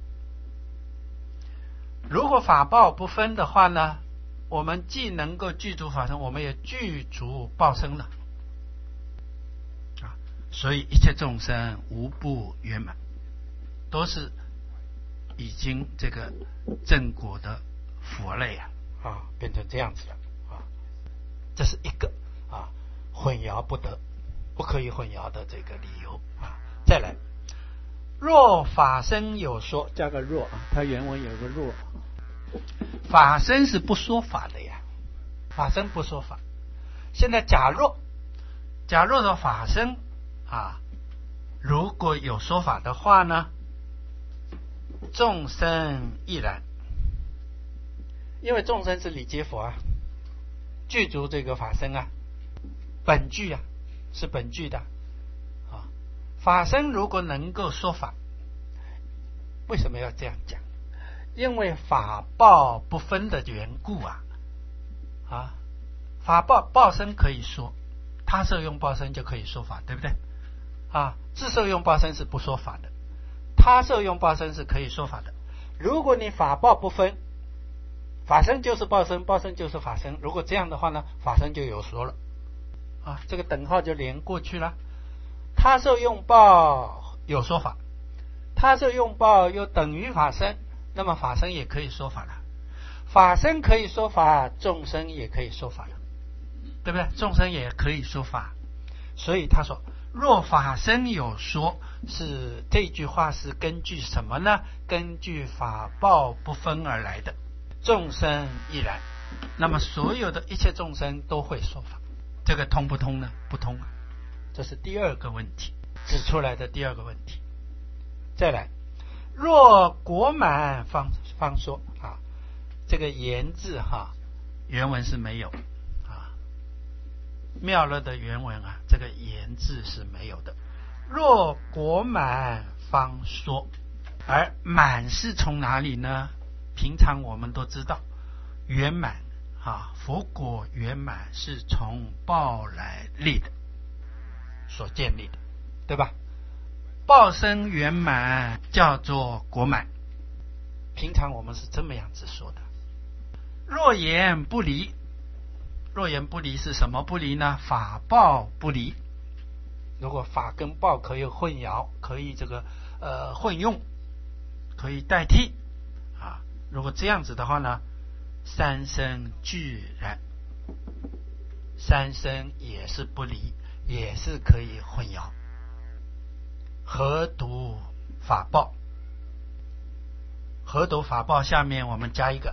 如果法报不分的话呢，我们既能够具足法身，我们也具足报身了啊。所以一切众生无不圆满，都是已经这个正果的佛类啊，啊变成这样子了啊。这是一个啊混淆不得。不可以混淆的这个理由啊。再来，若法身有说，加个若啊，它原文有个若，法身是不说法的呀，法身不说法。现在假若，假若的法身啊，如果有说法的话呢，众生亦然，因为众生是理即佛啊，具足这个法身啊，本具啊。是本具的啊，法身如果能够说法，为什么要这样讲？因为法报不分的缘故啊啊，法报报身可以说，他受用报身就可以说法，对不对啊？自受用报身是不说法的，他受用报身是可以说法的。如果你法报不分，法身就是报身，报身就是法身，如果这样的话呢，法身就有说了。啊，这个等号就连过去了。他受用报有说法，他受用报又等于法身，那么法身也可以说法了。法身可以说法，众生也可以说法了，对不对？众生也可以说法。所以他说，若法身有说，是这句话是根据什么呢？根据法报不分而来的。众生亦然，那么所有的一切众生都会说法。这个通不通呢？不通啊，这是第二个问题，指出来的第二个问题。再来，若果满方方说啊，这个言字哈，原文是没有啊。妙乐的原文啊，这个言字是没有的。若果满方说，而满是从哪里呢？平常我们都知道，圆满。啊，佛果圆满是从报来立的，所建立的，对吧？报身圆满叫做果满，平常我们是这么样子说的。若言不离，若言不离是什么不离呢？法报不离。如果法跟报可以混淆，可以这个呃混用，可以代替啊。如果这样子的话呢？三身俱然，三身也是不离，也是可以混淆。何独法报？何独法报下面我们加一个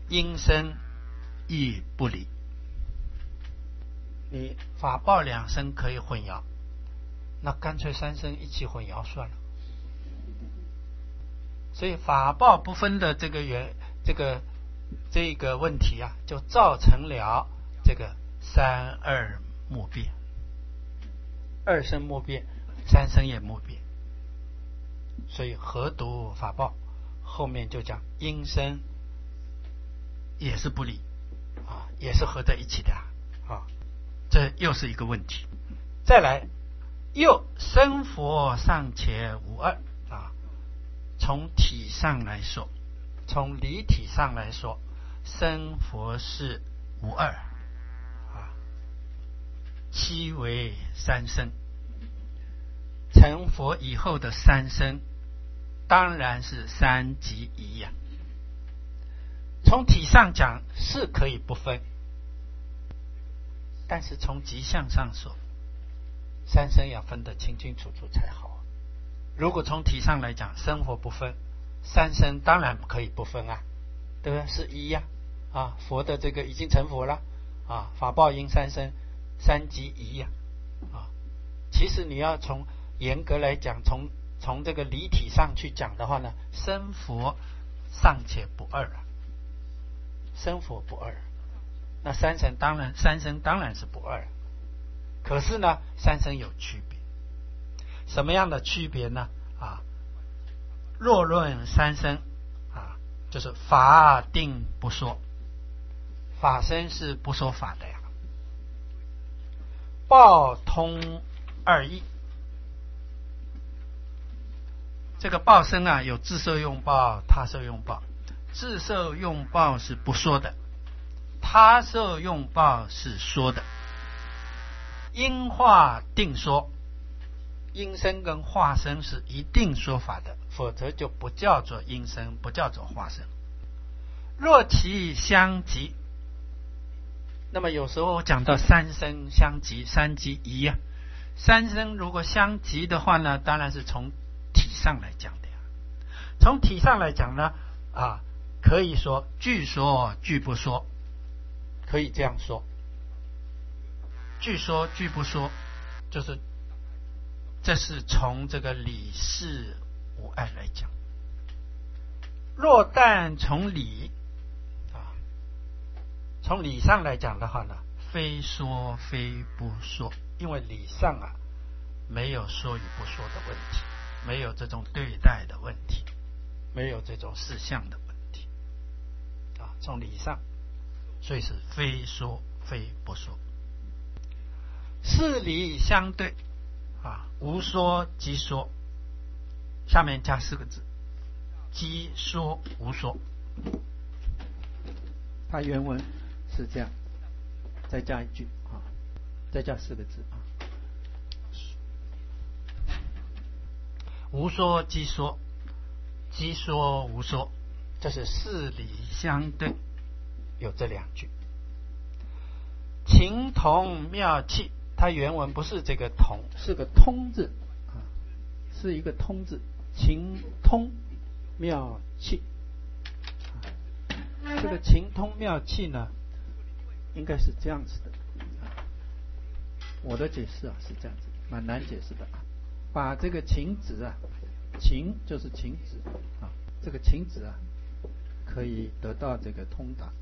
因声亦不离。你法报两声可以混淆，那干脆三声一起混淆算了。所以法报不分的这个原这个这个问题啊，就造成了这个三二莫变，二声莫变，三声也莫变。所以合读法报后面就讲因声也是不离啊，也是合在一起的啊，这又是一个问题。再来，又生佛尚且无二啊，从体上来说，从理体上来说，生佛是无二啊，七为三生。成佛以后的三生当然是三即一呀、啊。从体上讲是可以不分，但是从极相上说，三生要分得清清楚楚才好。如果从体上来讲，生佛不分，三生当然可以不分啊，对不对？是一呀、啊，啊，佛的这个已经成佛了啊，法报因三生，三即一呀、啊，啊，其实你要从严格来讲，从从这个理体上去讲的话呢，生佛尚且不二啊，生佛不二，那三生当然三生当然是不二，可是呢，三生有区别，什么样的区别呢？啊，若论三生啊，就是法定不说，法身是不说法的呀，报通二义。这个报身啊，有自受用报、他受用报。自受用报是不说的，他受用报是说的。因化定说，因身跟化身是一定说法的，否则就不叫做因身，不叫做化身。若其相即，那么有时候我讲到三生相即，三即一啊，三生如果相即的话呢，当然是从体上来讲的呀。从体上来讲呢，啊，可以说据说据不说，可以这样说。据说据不说，就是这是从这个理事无碍来讲。若但从理啊，从理上来讲的话呢，非说非不说，因为理上啊没有说与不说的问题，没有这种对待的问题，没有这种事项的问题啊，从理上，所以是非说非不说。事理相对啊，无说即说，下面加四个字，即说无说。它原文是这样，再加一句啊，再加四个字啊，无说即说，即说无说，这是事理相对，有这两句。情同妙气，它原文不是这个同，是个通字啊，是一个通字，情通妙气。这个情通妙气呢，应该是这样子的。我的解释啊是这样子，蛮难解释的啊。把这个情子啊，情就是情子啊，这个情子啊，可以得到这个通达。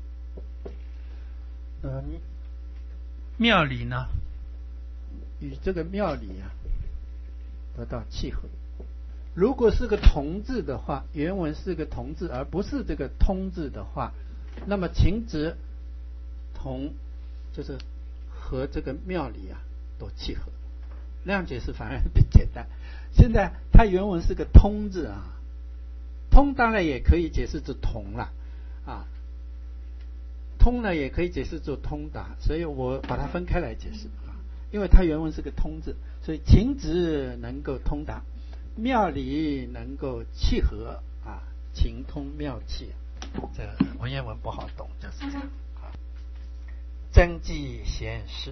嗯，妙理呢，与这个妙理啊得到契合。如果是个同字的话，原文是个同字，而不是这个通字的话，那么情子同就是和这个妙理啊都契合，那样解释反而比较简单。现在它原文是个通字啊，通当然也可以解释作同了啊，通呢也可以解释作通达，所以我把它分开来解释啊，因为它原文是个通字，所以情子能够通达，妙理能够契合啊，情通妙气，这个文言文不好懂，就是这样啊。真迹显示，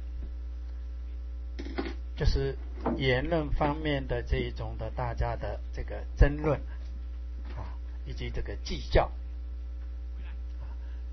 就是言论方面的这一种的大家的这个争论啊，以及这个计较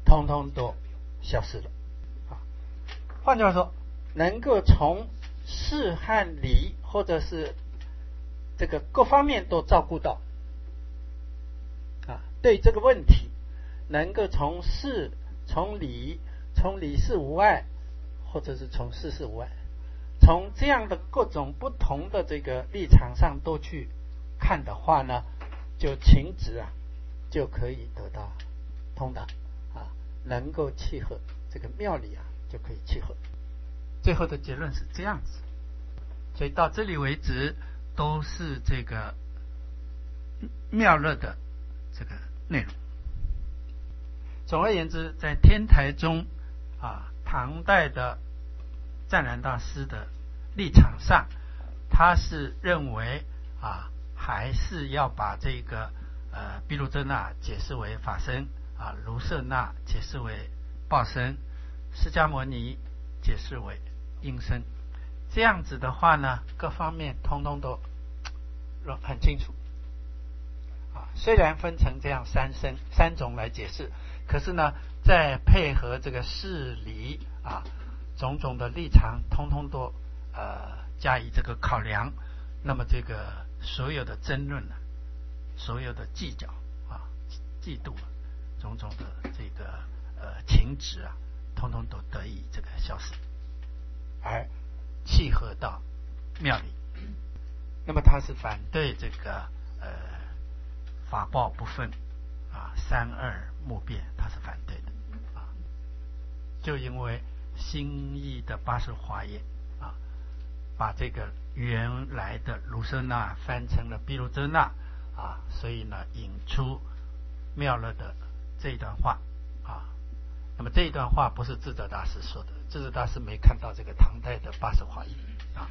通通都消失了啊。换句话说，能够从事和理或者是这个各方面都照顾到啊，对这个问题能够从事、从理、从理事无碍，或者是从事事无碍，从这样的各种不同的这个立场上都去看的话呢，就情执啊就可以得到通达啊，能够契合这个妙理啊就可以契合。最后的结论是这样子，所以到这里为止都是这个妙乐的这个内容。总而言之，在天台宗啊，唐代的湛然大师的立场上，他是认为啊，还是要把这个呃毗卢遮那解释为法身啊，卢舍那解释为报身，释迦牟尼解释为因身。这样子的话呢，各方面通通都很清楚啊。虽然分成这样三身三种来解释，可是呢，再配合这个事理啊，种种的立场，通通都呃加以这个考量，那么这个所有的争论呢、啊，所有的计较啊、嫉妒啊，种种的这个呃情执啊，通通都得以这个消失，而契合到妙理。那么他是反对这个呃法报不分啊，三二莫辩，他是反对的啊。就因为新译的八十华严啊，把这个原来的卢舍那翻成了毗卢遮那啊，所以呢引出妙乐的这一段话啊。那么这一段话不是智者大师说的，智者大师没看到这个唐代的八十华严啊。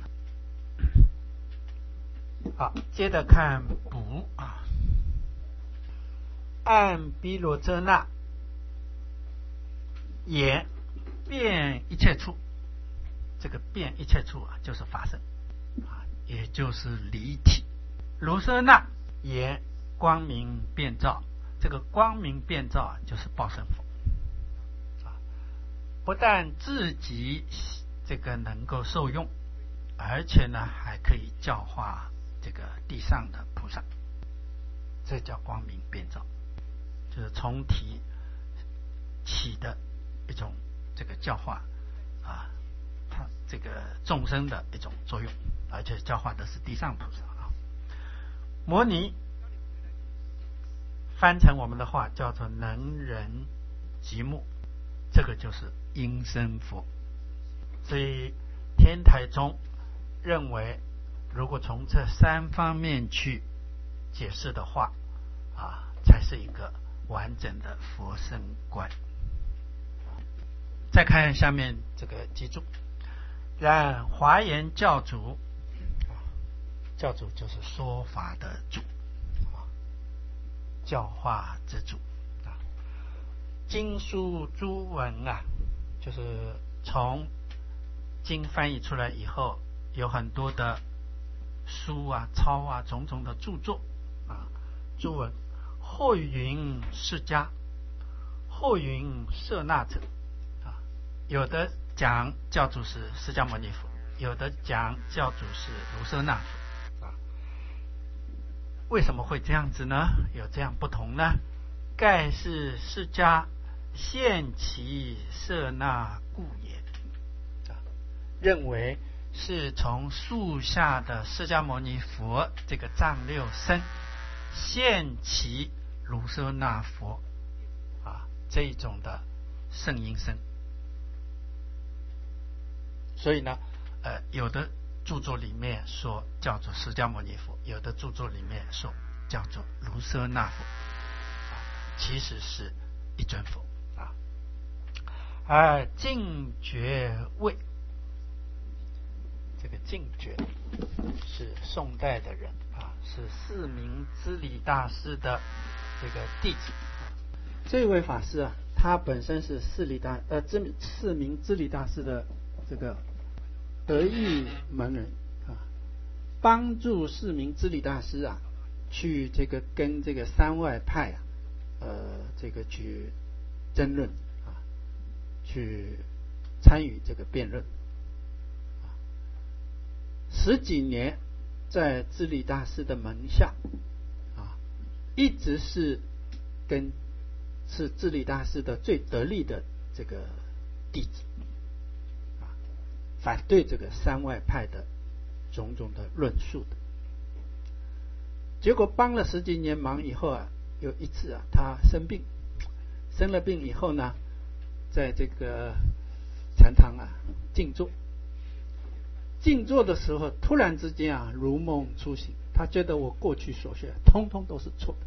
好，接着看补啊，按毗卢遮那也遍一切处，这个遍一切处啊，就是法身啊，也就是离体。卢舍那也光明遍照，这个光明遍照啊，就是报身佛啊，不但自己这个能够受用，而且呢，还可以教化这个地上的菩萨，这叫光明遍照，就是从体起的一种这个教化啊，它这个众生的一种作用，而且教化的是地上菩萨啊。摩尼翻成我们的话叫做能仁寂目，这个就是因身佛。所以天台宗认为，如果从这三方面去解释的话啊，才是一个完整的佛身观。再看下面这个记注，然华严教主，教主就是说法的主，教化之主啊。经书诸文啊，就是从经翻译出来以后，有很多的书啊、抄啊，种种的著作啊，诸文，或云释迦，或云舍那者啊，有的讲教主是释迦牟尼佛，有的讲教主是卢舍那佛啊。为什么会这样子呢？有这样不同呢？盖是释迦现其舍那故也啊，认为是从树下的释迦牟尼佛这个藏六身现其卢舍那佛啊这一种的圣音身。所以呢，呃，有的著作里面说叫做释迦牟尼佛，有的著作里面说叫做卢舍那佛，啊，其实是一尊佛啊。而净觉位，这个净觉是宋代的人啊，是四明支理大师的这个弟子。这位法师啊，他本身是四理大呃四明支理大师的这个得意门人啊，帮助四明支理大师啊，去这个跟这个三外派啊，呃，这个去争论去参与这个辩论。十几年在智利大师的门下啊，一直是跟是智利大师的最得力的这个弟子啊，反对这个山外派的种种的论述的。结果帮了十几年忙以后啊，有一次啊，他生病，生了病以后呢，在这个禅堂啊静坐。静坐的时候，突然之间啊，如梦初醒，他觉得我过去所学通通都是错的，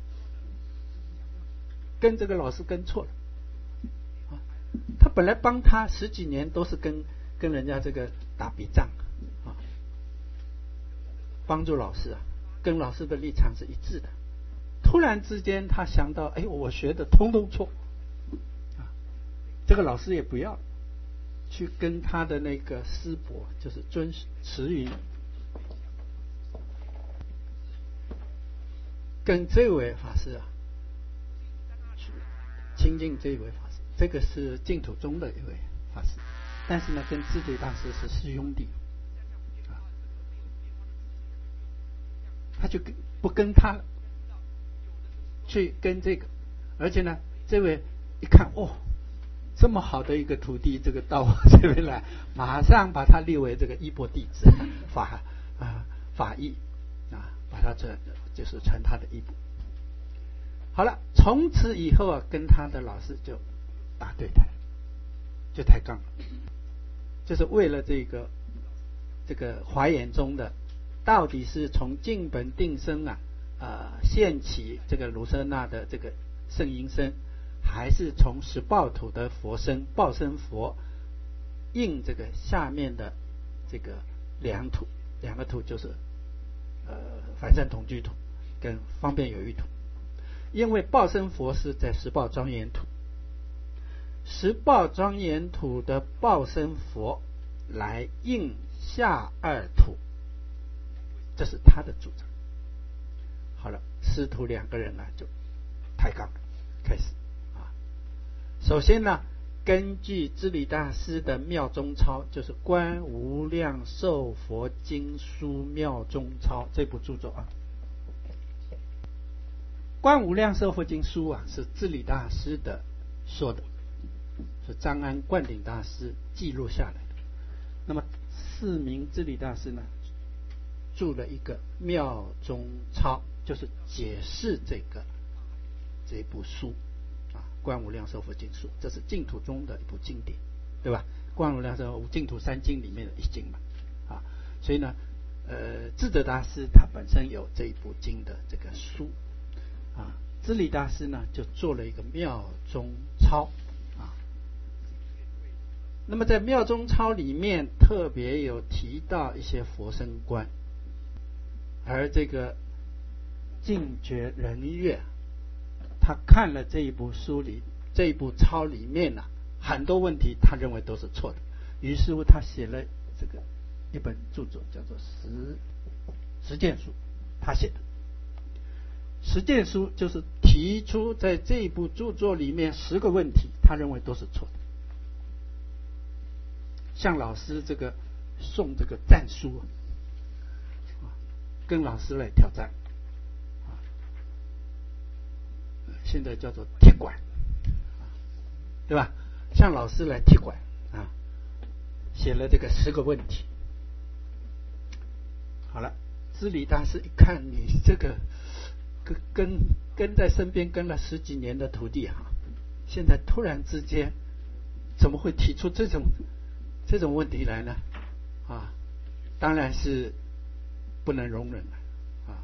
跟这个老师跟错了啊。他本来帮他十几年都是跟跟人家这个打笔仗啊，帮助老师啊，跟老师的立场是一致的。突然之间，他想到，哎，我学的通通错啊，这个老师也不要了。去跟他的那个师伯，就是尊慈云，跟这位法师啊，亲近这位法师，这个是净土宗的一位法师，但是呢，跟智利大师是师兄弟啊，他就跟不跟他了，去跟这个，而且呢，这位一看，哦。这么好的一个徒弟，这个到我这边来，马上把他列为这个衣钵弟子，法啊法义啊，把他这就是传他的衣钵。好了，从此以后啊，跟他的老师就打对台，就抬杠了，就是为了这个这个华严中的到底是从净本定生啊啊现起这个卢舍那的这个圣音声。还是从十报土的佛身报身佛应这个下面的这个两土，两个土就是呃反善同居土跟方便有余土。因为报身佛是在十报庄严土，十报庄严土的报身佛来应下二土，这是他的主张。好了，师徒两个人呢就抬杠了，开始。首先呢，根据智利大师的妙中钞，就是《观无量寿佛经书妙中钞》这部著作啊，《观无量寿佛经书》啊是智利大师的说的，是张安灌顶大师记录下来的。那么四名智利大师呢，著了一个妙中钞，就是解释这个这部书。观无量寿佛经书，这是净土中的一部经典，对吧？观无量寿净土三经里面的一经嘛，啊，所以呢，呃，智者大师他本身有这一部经的这个书，啊，智利大师呢就做了一个妙中钞，啊，那么在妙中钞里面特别有提到一些佛身观，而这个净觉人乐。他看了这一部书里这一部抄里面呢、啊，很多问题他认为都是错的，于是乎他写了这个一本著作，叫做实实践书。他写的实践书就是提出在这一部著作里面十个问题，他认为都是错的。向老师这个送这个战书啊，跟老师来挑战。现在叫做踢馆，对吧？向老师来踢馆啊，写了这个十个问题。好了，智利大师一看你这个跟跟跟在身边跟了十几年的徒弟哈、啊，现在突然之间怎么会提出这种这种问题来呢？啊，当然是不能容忍了啊，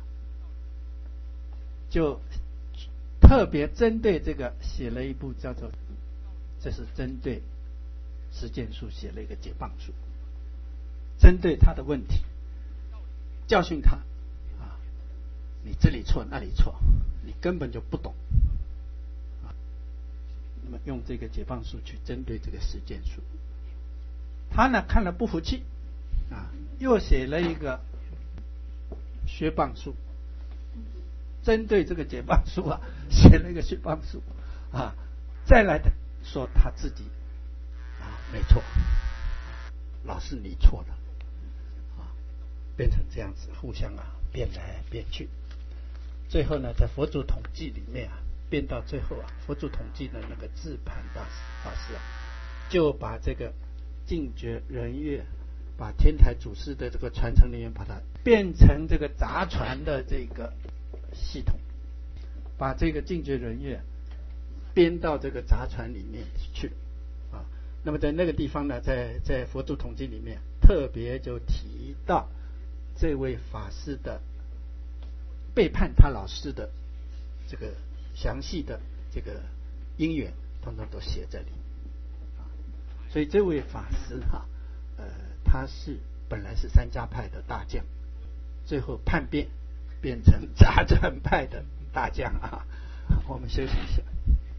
就。特别针对这个写了一部叫做，这是针对实践书写了一个解谤书，针对他的问题教训他啊，你这里错那里错，你根本就不懂啊。那么用这个解谤书去针对这个实践书，他呢看了不服气啊，又写了一个学谤书。针对这个解谤书啊，写了一个学谤书啊，再来说他自己没错，老师你错了啊，变成这样子，互相啊变来变去。最后呢，在佛祖统计里面啊，变到最后啊，佛祖统计的那个智盘大师法师啊，就把这个净觉人乐，把天台祖师的这个传承里面，把它变成这个杂传的这个系统，把这个净觉人乐编到这个杂传里面去啊。那么在那个地方呢，在在佛祖统计里面特别就提到这位法师的背叛他老师的这个详细的这个因缘，统统都写在里啊。所以这位法师哈、啊，呃，他是本来是三家派的大将，最后叛变变成杂传派的大将啊。我们休息一下。